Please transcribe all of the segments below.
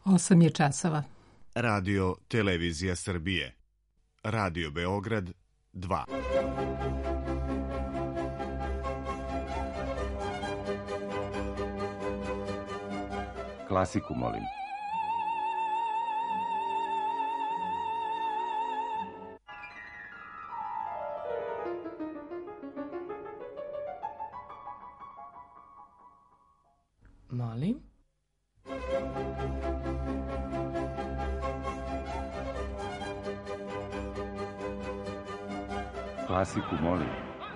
8 je časova. Radio Televizija Srbije. Radio Beograd 2. Klasiku, molim. Molim? Klasiku, molim.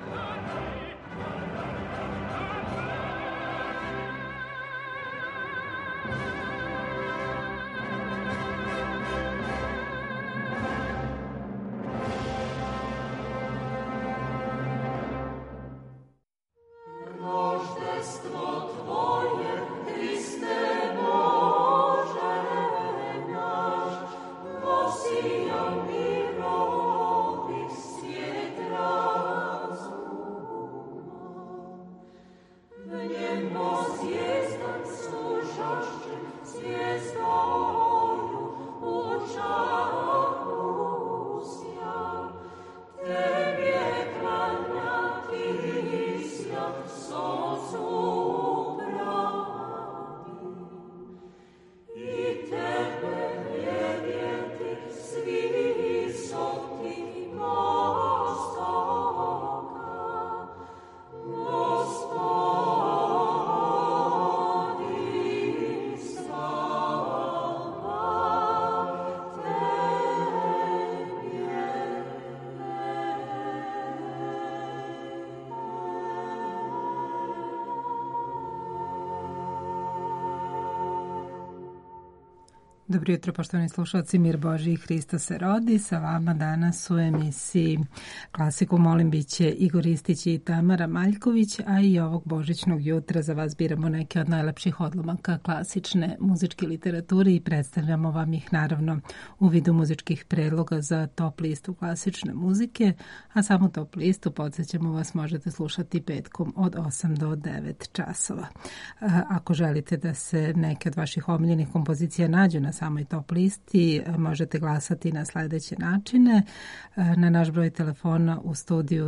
Dobro jutro, poštovani slušalci, mir Božji i Hristo se rodi. Sa vama danas u emisiji Klasiku molim biće Igor Ristić i Tamara Maljković, a i ovog božićnog jutra za vas biramo neke od najlepših odlomaka klasične muzičke literature i predstavljamo vam ih naravno u vidu muzičkih predloga za top listu klasične muzike, a samu top listu, podsjećamo vas, možete slušati petkom od 8 do 9 časova. Ako želite da se neke od vaših omiljenih kompozicija nađu na samoj top listi, možete glasati na sledeće načine. Na naš broj telefona u studiju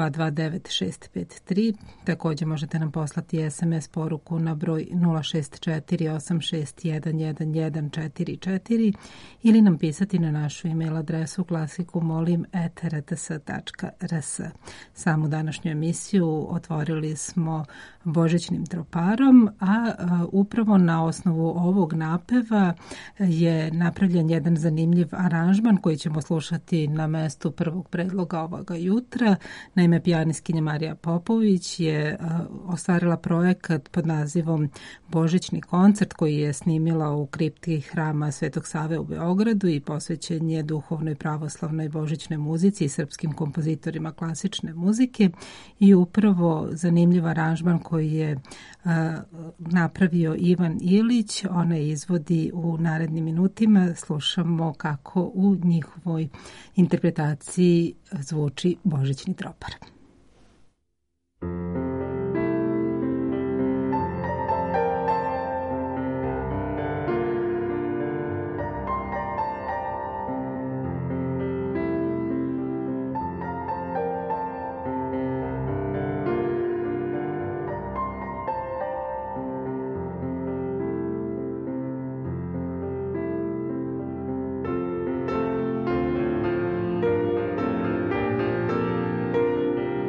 3229 također možete nam poslati SMS poruku na broj 06486111144 ili nam pisati na našu email adresu klasikumolim@rts.rs. Samu današnju emisiju otvorili smo božićnim troparom, a upravo na osnovu ovog napeva je napravljen jedan zanimljiv aranžman koji ćemo slušati na mestu prvog predloga ovoga jutra. Naime, pijanistkinja Marija Popović je ostvarila projekat pod nazivom Božićni koncert koji je snimila u kripti hrama Svetog Save u Beogradu i posvećen je duhovnoj pravoslavnoj božićnoj muzici i srpskim kompozitorima klasične muzike. I upravo zanimljiv aranžman koji je napravio Ivan Ilić, ona izvodi u narednim minutima. Slušamo kako u njihovoj interpretaciji zvuči božićni tropar. Thank you.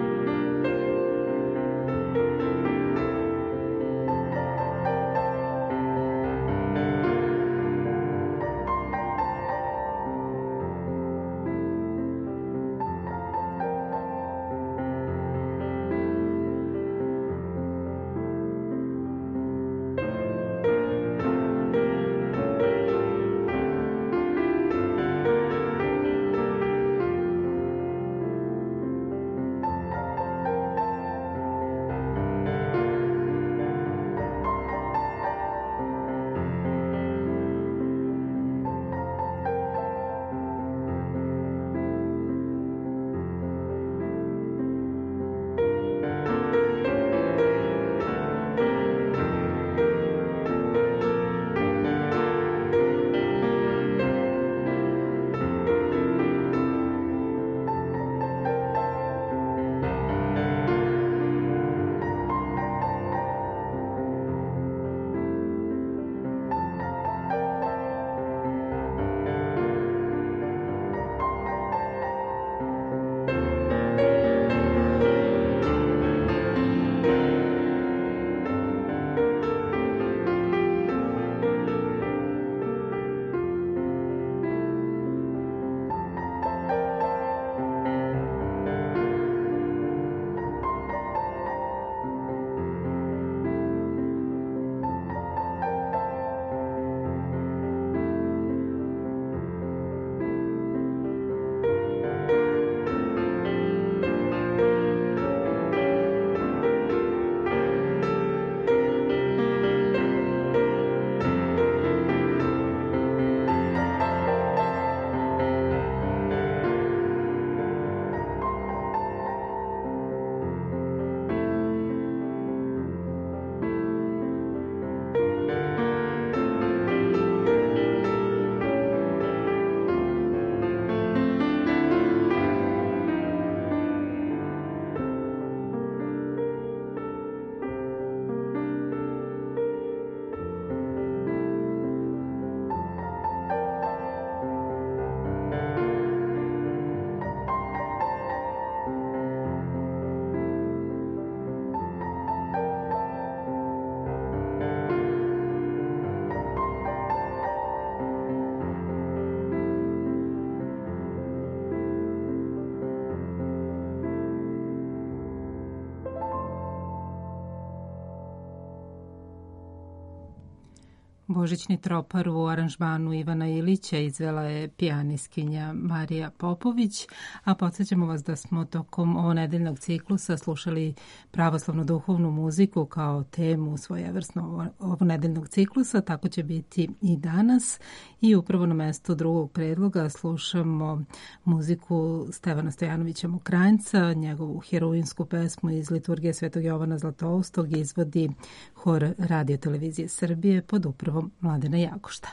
Božićni tropar u aranžmanu Ivana Ilića izvela je pijaniskinja Marija Popović, a podsjećamo vas da smo tokom ovonedeljnog ciklusa slušali pravoslavnu duhovnu muziku kao temu svojevrsno ovonedeljnog ciklusa, tako će biti i danas. I upravo na mestu drugog predloga slušamo muziku Stevana Stojanovića Mokranjca, njegovu heroinsku pesmu iz liturgije Svetog Jovana Zlatoustog izvodi hor Radio Televizije Srbije pod upravom Mladena Jakošta.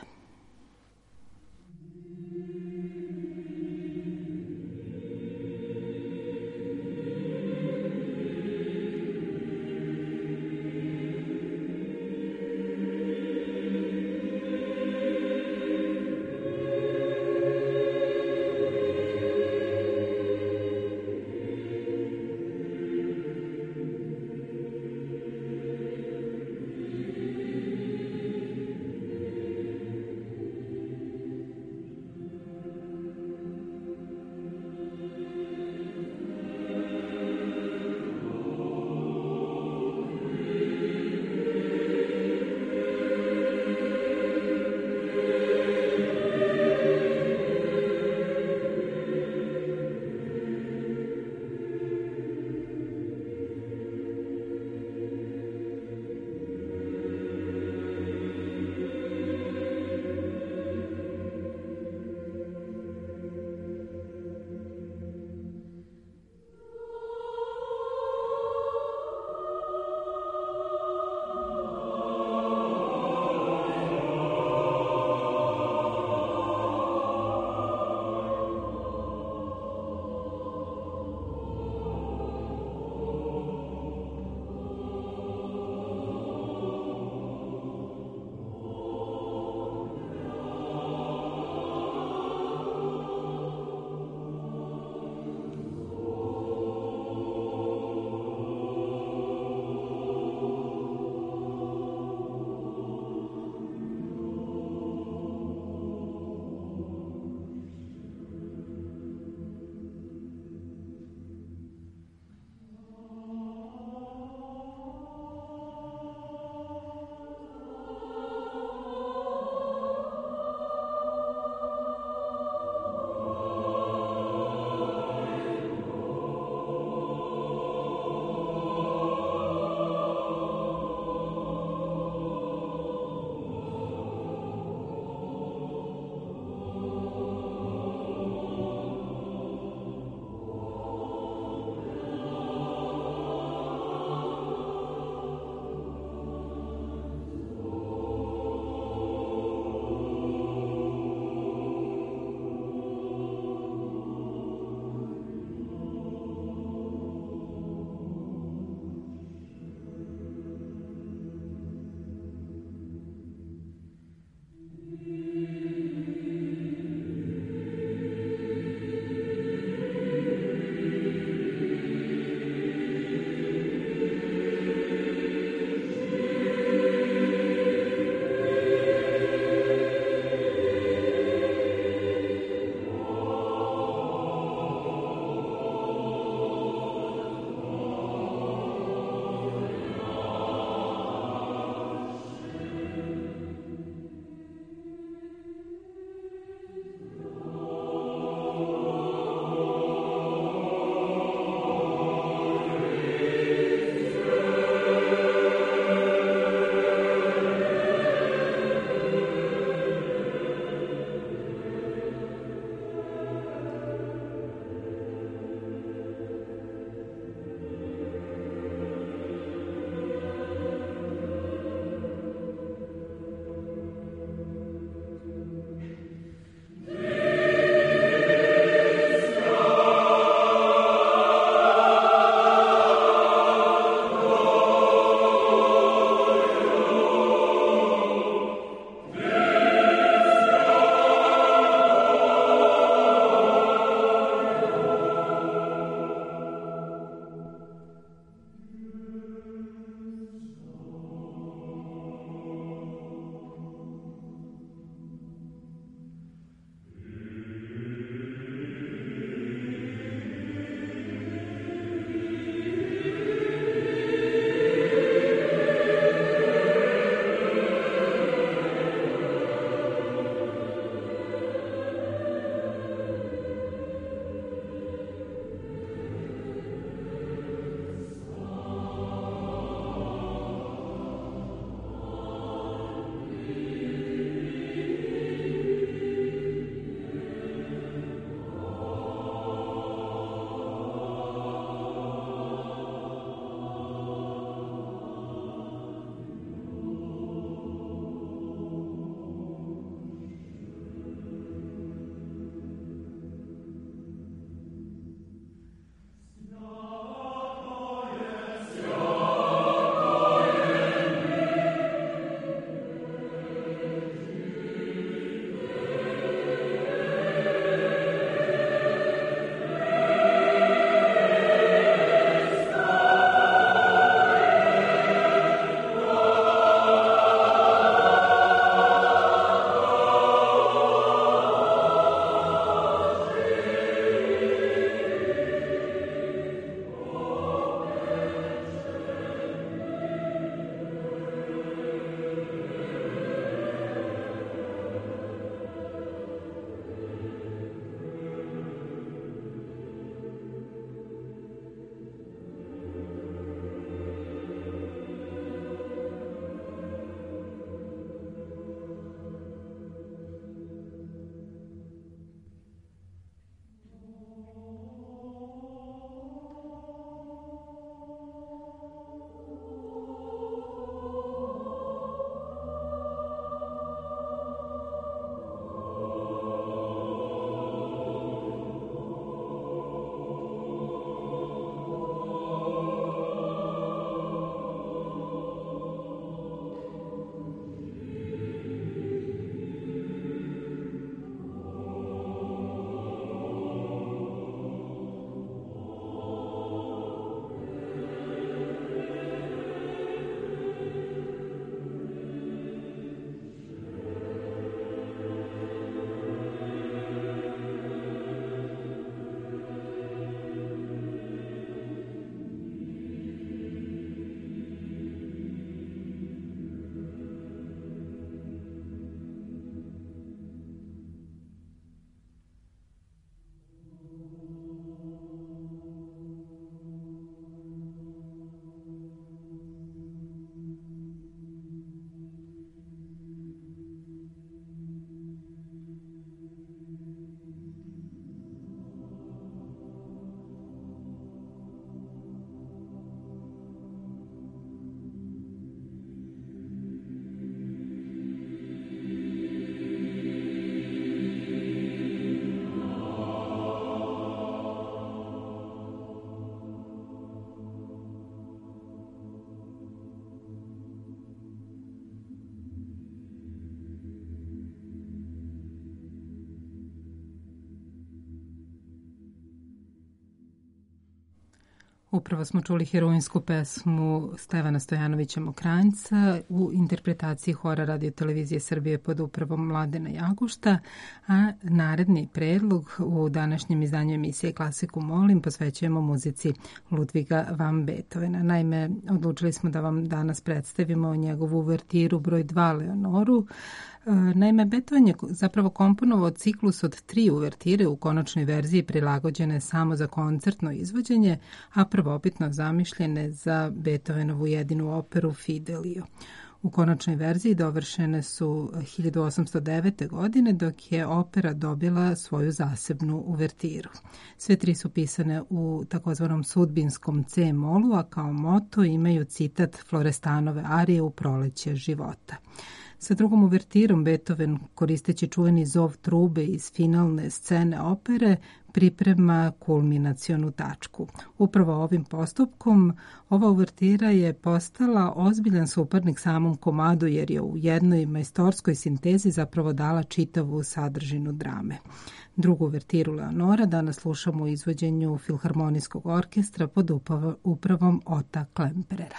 Upravo smo čuli heroinsku pesmu Stevana Stojanovića Mokranjca u interpretaciji hora Radio Televizije Srbije pod upravom Mladena Jagušta, a naredni predlog u današnjem izdanju emisije Klasiku molim posvećujemo muzici Ludviga van Beethovena. Naime, odlučili smo da vam danas predstavimo njegovu uvertiru broj 2 Leonoru. Naime, Beethoven je zapravo komponovao ciklus od 3 uvertire u konačnoj verziji prilagođene samo za koncertno izvođenje, a prvobitno zamišljene za Beethovenovu jedinu operu Fidelio. U konačnoj verziji dovršene su 1809. godine, dok je opera dobila svoju zasebnu uvertiru. Sve 3 su pisane u takozvanom sudbinskom C-molu, a kao moto imaju citat Florestanove arije u Proleće života. Sa drugom uvertirom Beethoven, koristeći čuveni zov trube iz finalne scene opere, priprema kulminacionu tačku. Upravo ovim postupkom ova uvertira je postala ozbiljan suparnik samom komadu, jer je u jednoj majstorskoj sintezi zapravo dala čitavu sadržinu drame. Drugu uvertiru Leonora danas slušamo u izvođenju Filharmonijskog orkestra pod upravom Ota Klemperera.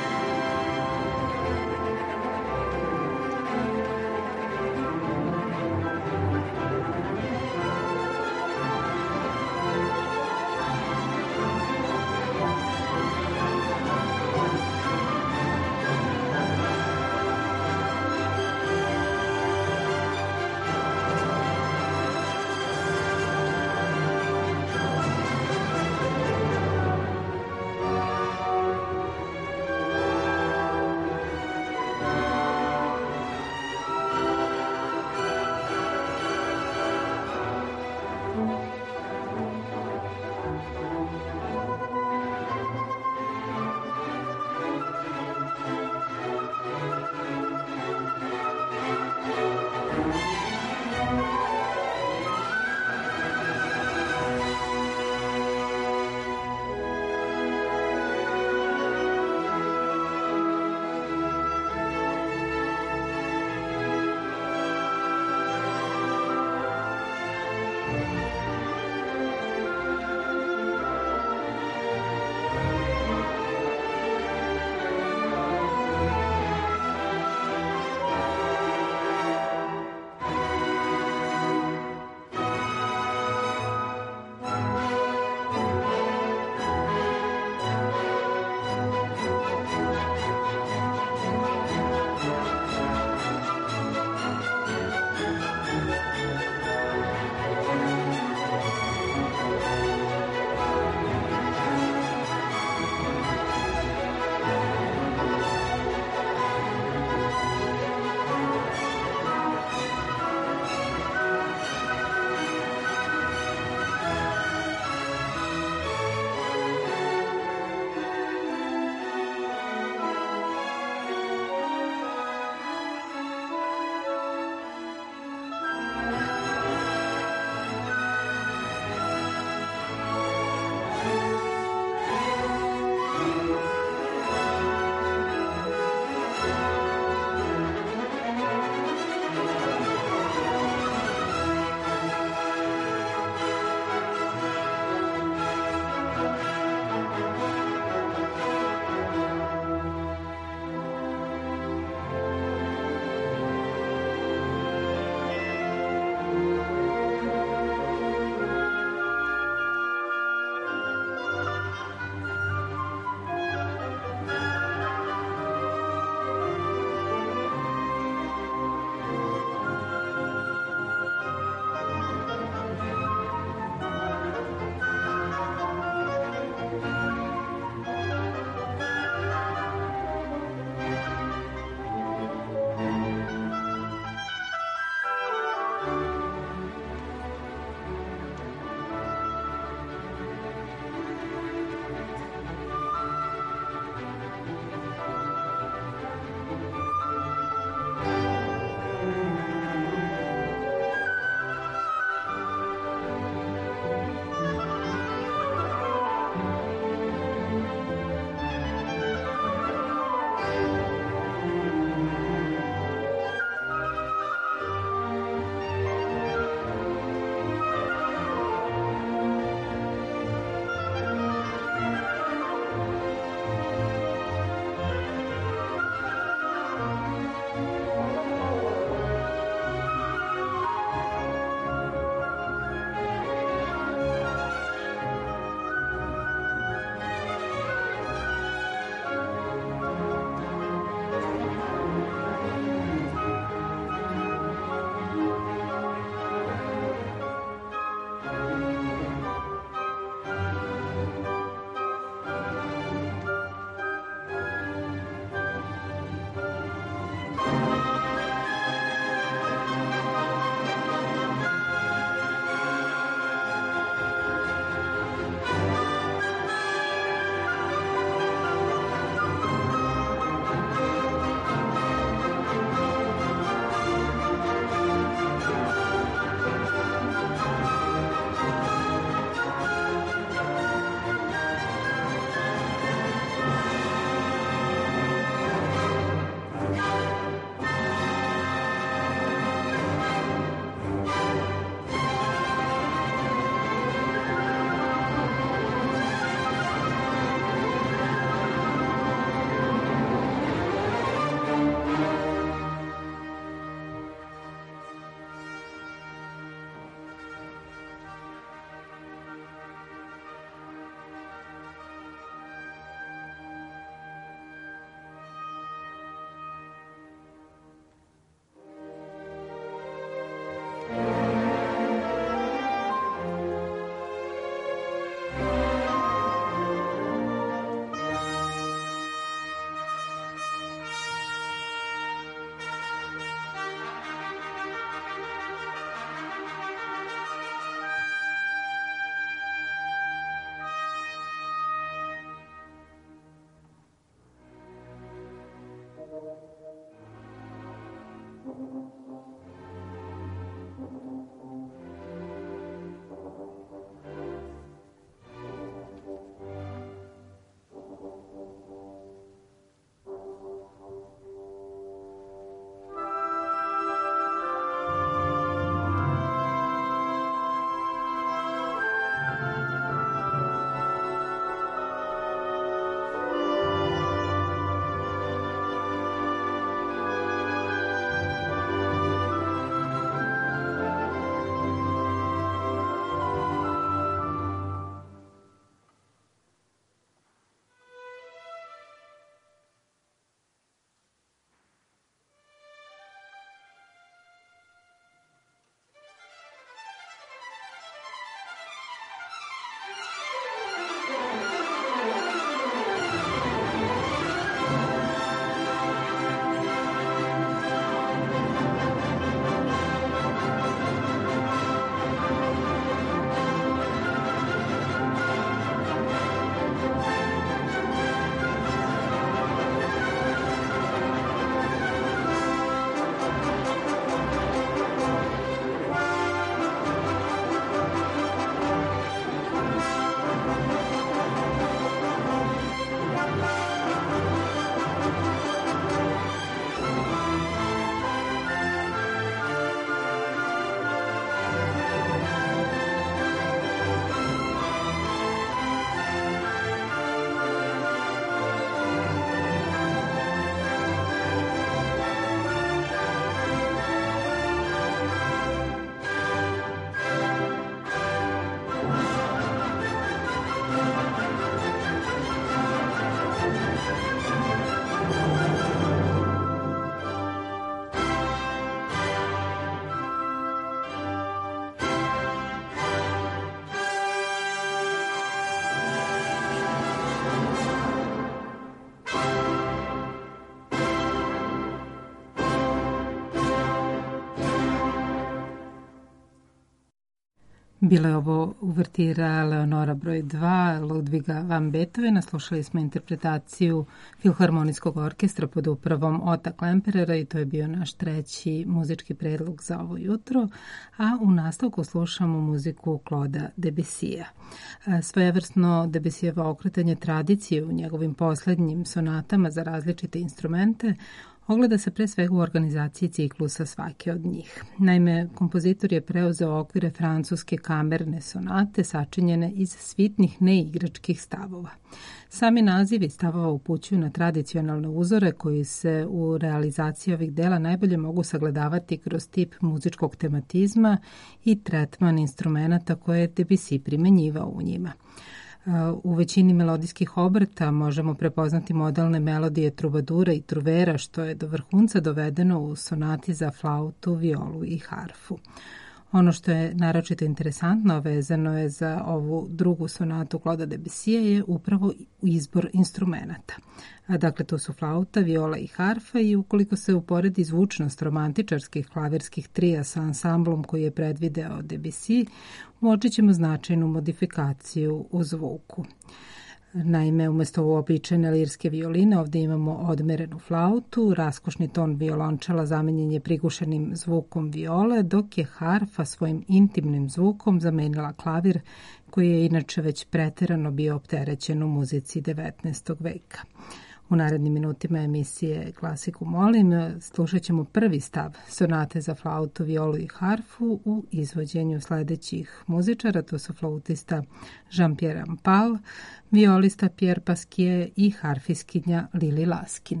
Bila je ovo uvertira Leonora broj 2 Ludviga van Beethovena. Slušali smo interpretaciju Filharmonijskog orkestra pod upravom Ota Klemperera i to je bio naš treći muzički predlog za ovo jutro. A u nastavku slušamo muziku Claude'a Debussya. Svojevrsno Debussyjevo okretanje tradicije u njegovim poslednjim sonatama za različite instrumente ogleda se pre svega u organizaciji ciklusa svake od njih. Naime, kompozitor je preuzeo okvire francuske kamerne sonate sačinjene iz svitnih neigračkih stavova. Sami nazivi stavova upućuju na tradicionalne uzore koji se u realizaciji ovih dela najbolje mogu sagledavati kroz tip muzičkog tematizma i tretman instrumenta koje je Debussy primenjivao u njima. U većini melodijskih obrta možemo prepoznati modelne melodije trubadura i truvera, što je do vrhunca dovedeno u sonati za flautu, violu i harfu. Ono što je naročito interesantno vezano je za ovu drugu sonatu Claude'a Debussya je upravo izbor instrumenta. Dakle, to su flauta, viola i harfa i ukoliko se uporedi zvučnost romantičarskih klavirskih trija sa ansamblom koji je predvideo Debussy, uočit ćemo značajnu modifikaciju u zvuku. Naime, umesto uobičajene lirske violine ovdje imamo odmerenu flautu, raskošni ton violončela zamenjen je prigušenim zvukom viole, dok je harfa svojim intimnim zvukom zamenila klavir koji je inače već preterano bio opterećen u muzici 19. veka. U narednim minutima emisije Klasiku molim slušat ćemo prvi stav sonate za flautu, violu i harfu u izvođenju sledećih muzičara. To su flautista Jean-Pierre Rampal, violista Pierre Pasquier i harfiskinja Lili Laskin.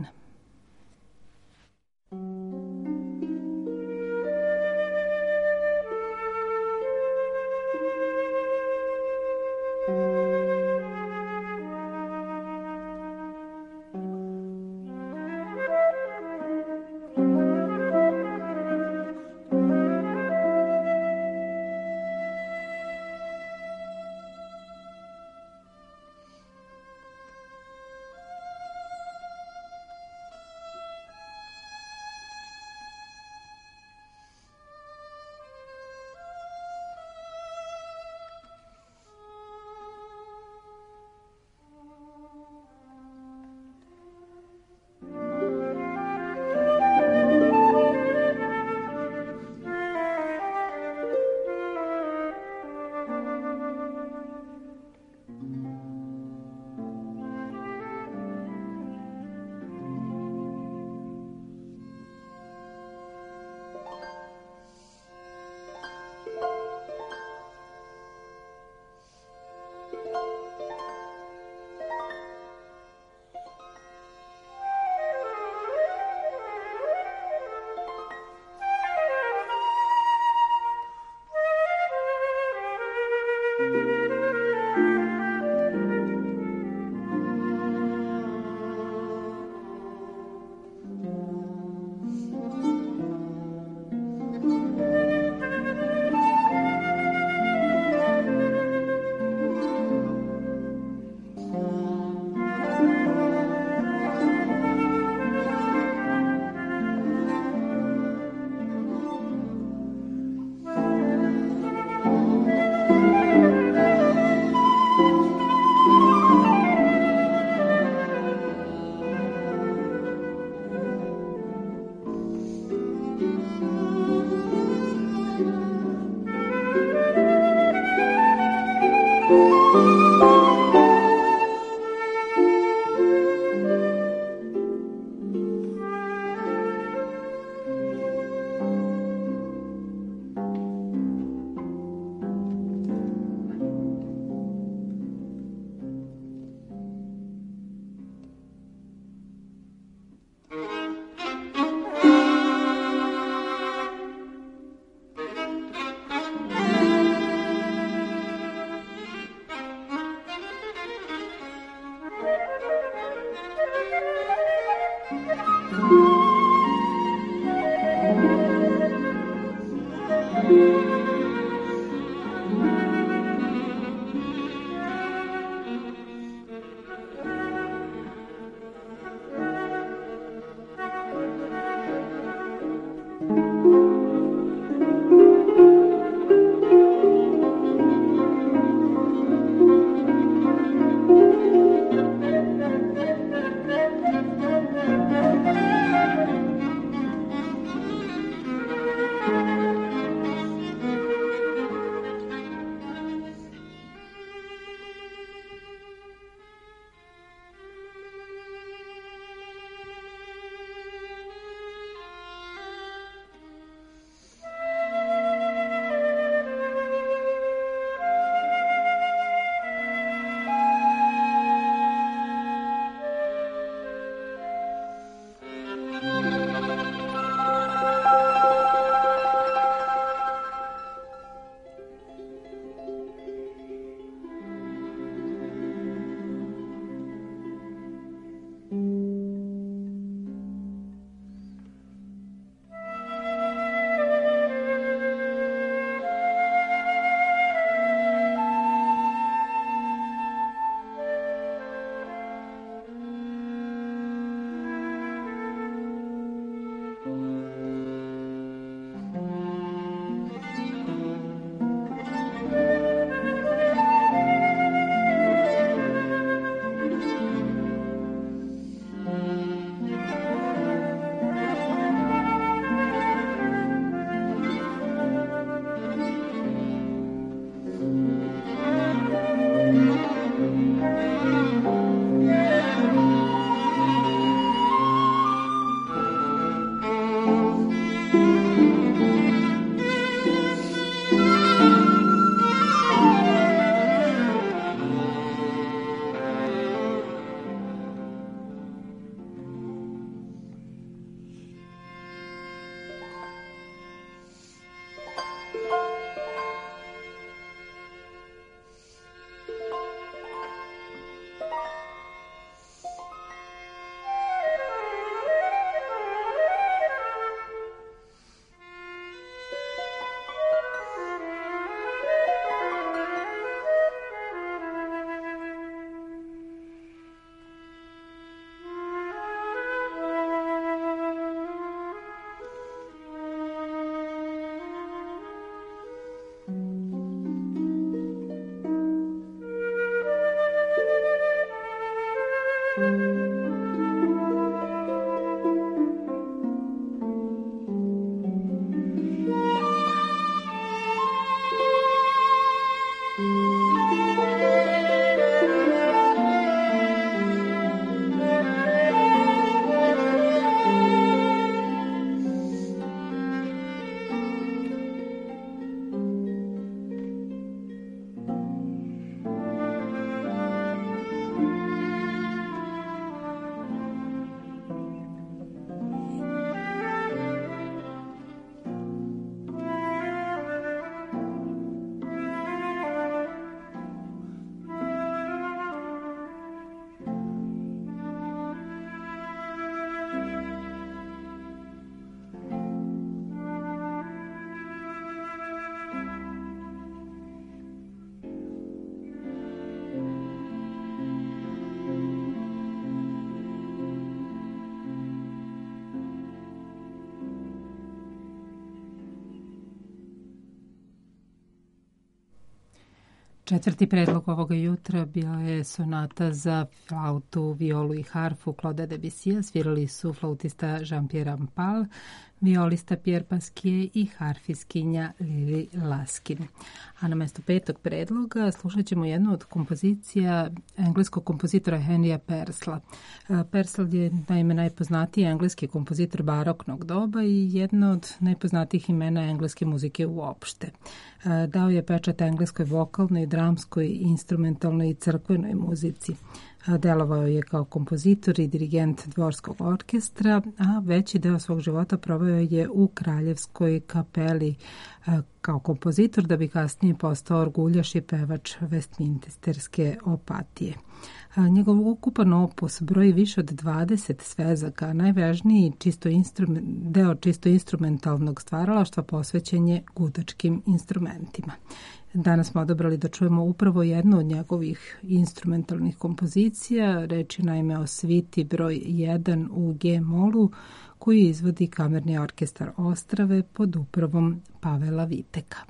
Četvrti predlog ovoga jutra bila je sonata za flautu, violu i harfu Claude Debussy. Svirali su flautista Jean-Pierre Rampal, violista Pierre Pasquier i harfiskinja Lili Laskin. A na mesto petog predloga slušat ćemo jednu od kompozicija engleskog kompozitora Henrya Purcella. Purcell je naime najpoznatiji engleski kompozitor baroknog doba i jedna od najpoznatijih imena engleske muzike uopšte. Dao je pečat engleskoj vokalnoj, dramskoj, instrumentalnoj i crkvenoj muzici. Delovao je kao kompozitor i dirigent dvorskog orkestra, a veći deo svog života proveo je u Kraljevskoj kapeli kao kompozitor, da bi kasnije postao orguljaš i pevač Westminsterske opatije. Njegov ukupan opus broji više od 20 svezaka, najvažniji deo čisto instrumentalnog stvaralaštva posvećen je gudačkim instrumentima. Danas smo odabrali da čujemo upravo jednu od njegovih instrumentalnih kompozicija, reč je naime o sviti broj 1 u G-molu, koju izvodi Kamerni orkestar Ostrave pod upravom Pavela Viteka.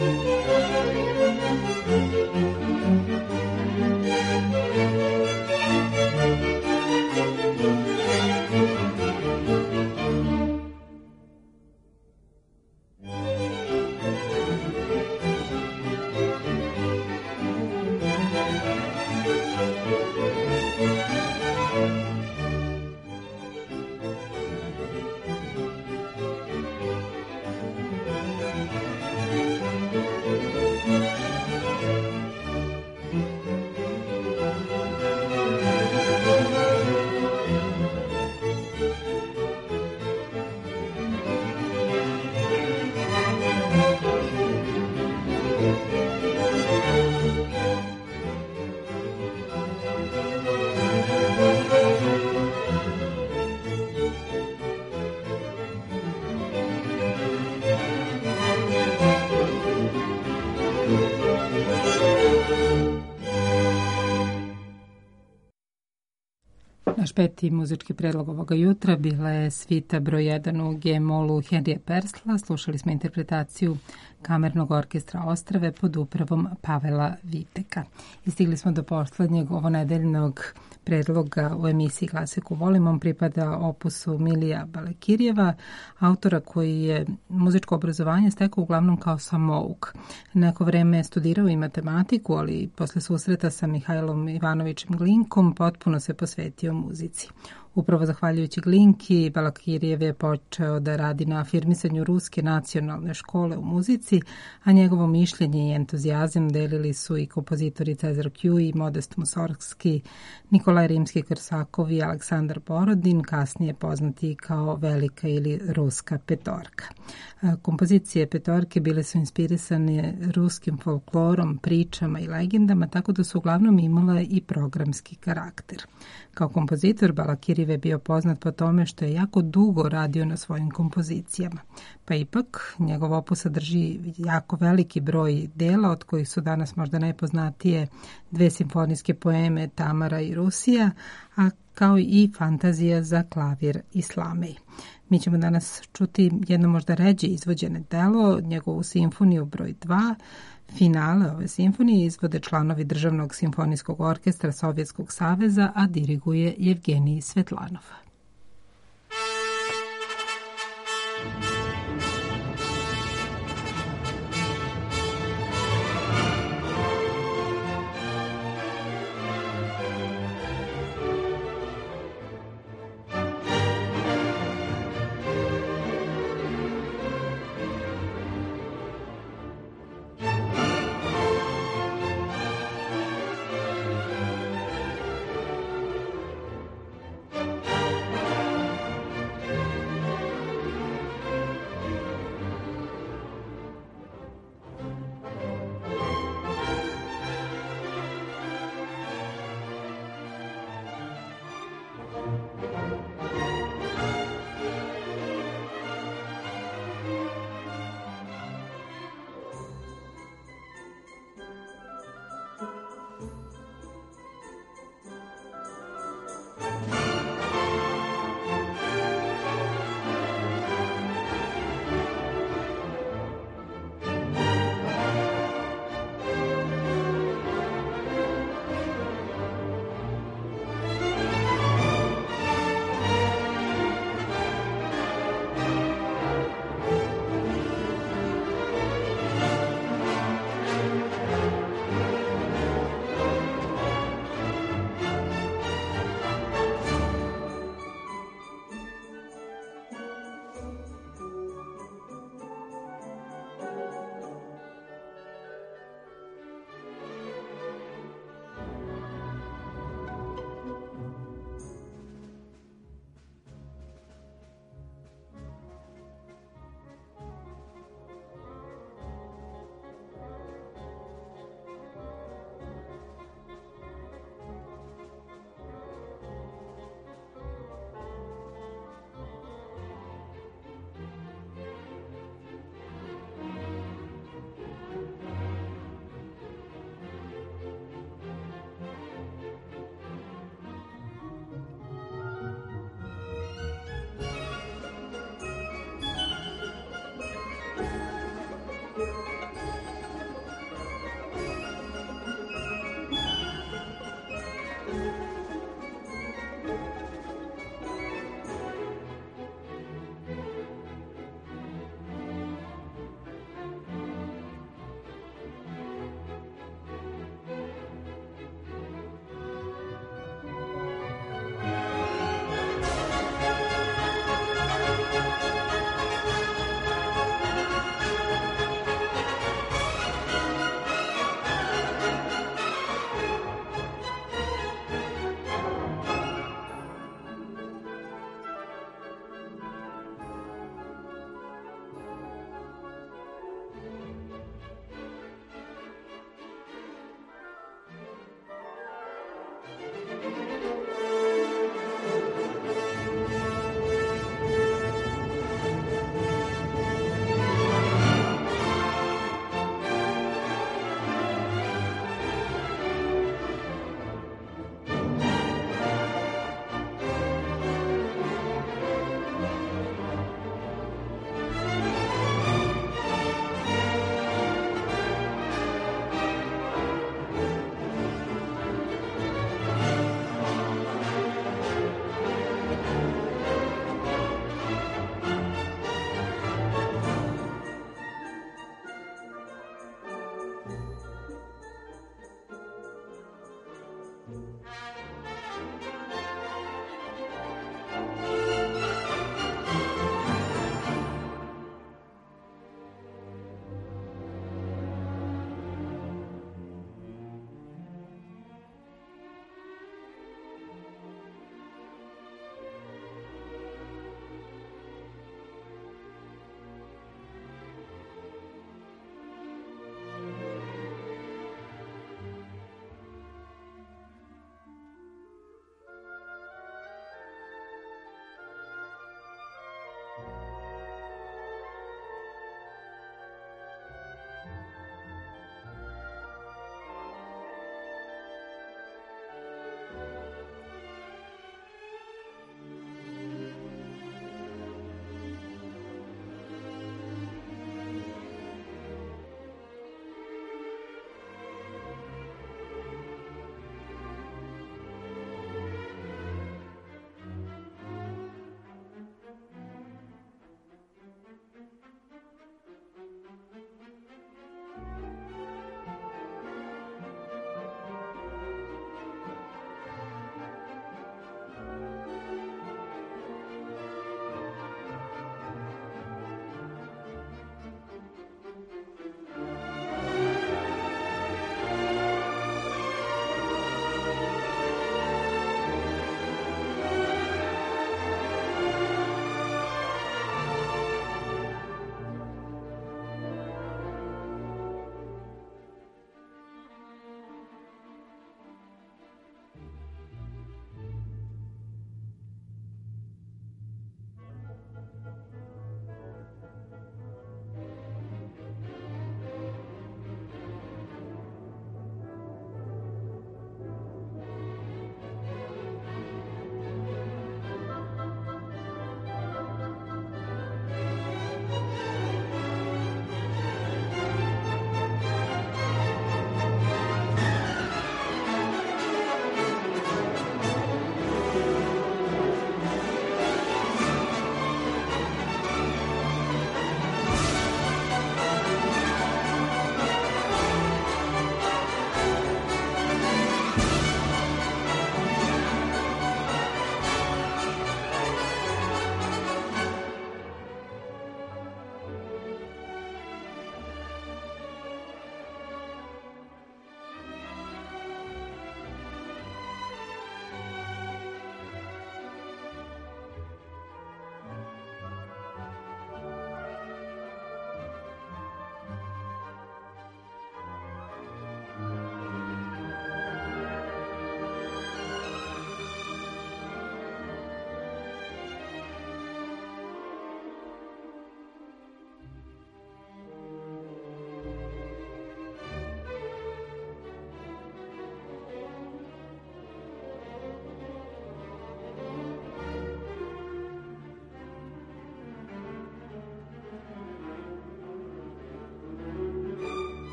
Naš peti muzički predlog ovoga jutra bila je svita broj 1 u G-molu Henrija Persla. Slušali smo interpretaciju Kamernog orkestra Ostrave pod upravom Pavela Viteka. I stigli smo do poslednjeg ovonedeljnog predloga u emisiji Klasiku volim. On pripada opusu Milija Balekirjeva, autora koji je muzičko obrazovanje stekao uglavnom kao samouk. Neko vreme je studirao i matematiku, ali posle susreta sa Mihajlom Ivanovićem Glinkom potpuno se posvetio muzici. Upravo zahvaljujući Glinki, Balekirjev je počeo da radi na afirmisanju Ruske nacionalne škole u muzici, a njegovo mišljenje i entuzijazam delili su i kompozitori Cezar Kju i Modest Musorgski, Nikolaj Rimski-Korsakov i Aleksandar Borodin, kasnije poznati kao Velika ili Ruska petorka. Kompozicije petorke bile su inspirisane ruskim folklorom, pričama i legendama, tako da su uglavnom imale i programski karakter. Kao kompozitor, Balekirjev je bio poznat po tome što je jako dugo radio na svojim kompozicijama. Pa ipak, njegov opus sadrži jako veliki broj dela, od kojih su danas možda najpoznatije 2 simfonijske poeme Tamara i Rusija, a kao i Fantazija za klavir i slamej. Mi ćemo danas čuti jedno možda ređe izvođene delo, njegovu simfoniju broj 2. Finale ove simfonije izvode članovi Državnog simfonijskog orkestra Sovjetskog saveza, a diriguje Jevgenij Svetlanov.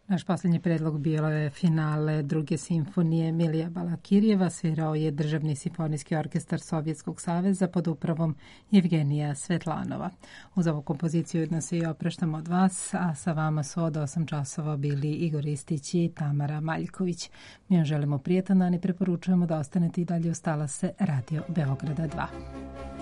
Naš posljednji predlog bilo je finale druge simfonije Milija Balakirijeva, svirao je Državni simfonijski orkestar Sovjetskog saveza pod upravom Jevgenija Svetlanova. Uz ovu kompoziciju jedno se i opraštamo od vas, a sa vama su od 8 časova bili Igor Istić i Tamara Maljković. Mi vam želimo prijetan dan i preporučujemo da ostanete i dalje uz talase Radio Beograda 2.